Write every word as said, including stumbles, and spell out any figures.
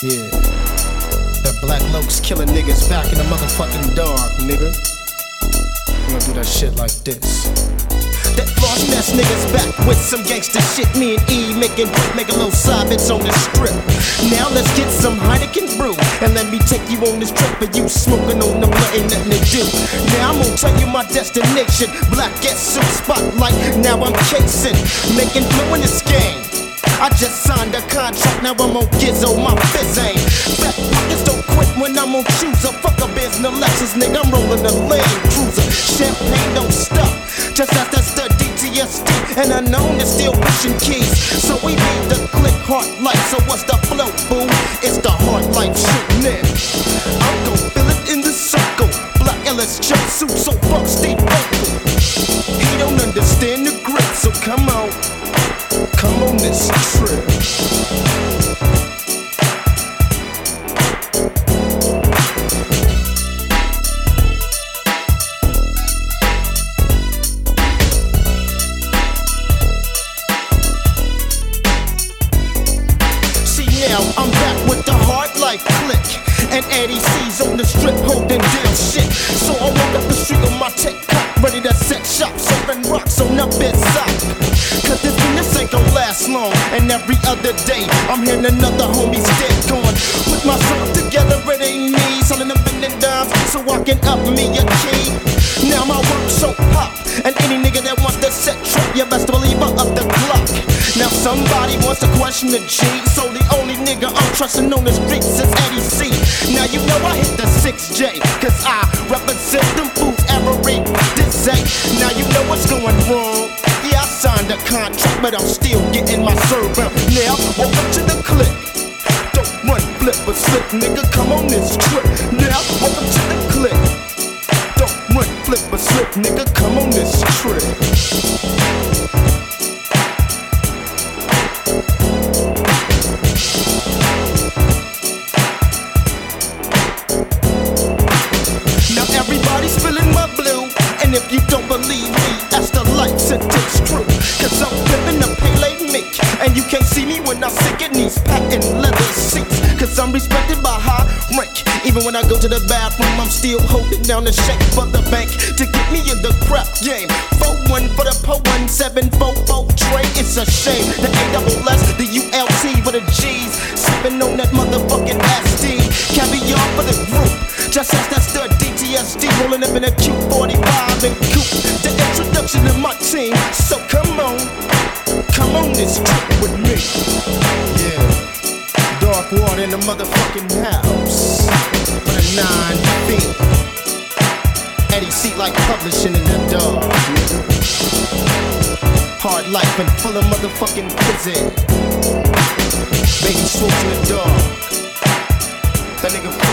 Yeah. That Black Lokes killing niggas back in the motherfucking dark, nigga. We gonna do that shit like this. That floss ass niggas back with some gangsta shit. Me and E making make a little side bits on the strip. Now let's get some Heineken brew and let me take you on this trip. For you smoking on them, ain't nothing to do. Now I'm gonna tell you my destination. Black S suit spotlight. Now I'm chasing, making blue in this game. I just signed a contract, now I'm on Gizzo, my fizz ain't. Fat pockets don't quit when I'm on chooser. Fuck a business, Lexus, nigga, I'm rolling a Land Cruiser. Champagne don't stop, just as that's the D T S D. And unknown is still pushing keys. So we need the click heart light. So what's the flow, boo? It's the hard life shit, man. I'm gon' feel it in the circle. Black L S jumpsuit, so fuck Steve Urkel. He don't understand the grit, so come on. Come on this trip. See now, I'm back with the hard life click. And Eddie C's on the strip holding down shit. So I walk up the street on my tech cop, ready to set shop, serving rocks on up inside. Cause this business ain't gon' last long. And every other day, I'm hearing another homie's dead gone. Put myself together, it ain't me. Selling them bending dimes so I can up me a key. Now my work so pop. And any nigga that wants to set trip, you best believe I up the clock. Now somebody wants to question the G. So the only nigga I'm trusting on the streets is Eddie C. Now you know I hit the six J. Cause I represent them fools every day. Now you know what's going wrong. Yeah, I signed a contract, but I'm still getting my serve out. Now, welcome to the click. Don't run, flip, or slip, nigga, come on this trip. Now, welcome to the click. Don't run, flip, or slip, nigga, come on this trip. Now everybody's feeling my blue. And if you don't believe me, ask the lights if it's true. Cause I'm living a Pele mink. And you can't see me when I sit in these patent leather seats. Cause I'm respected by high rank. Even when I go to the bathroom, I'm still holding down the shake for the bank to get me in the crap game. four one for the po one, seven four four Trey. It's a shame. The A double S, the U L T for the G's. Sipping on that motherfucking S D. Caviar for the group. Just as that's the D T S D. Rolling up in a Q forty-five and coupe. The introduction to my team. So come on, come on this trip with me. Yeah, dark water in the motherfucking house. For the nine feet. Eddie C like publishing in the dark, nigga. Hard life and full of motherfucking prison. Baby swoop in the dark. That nigga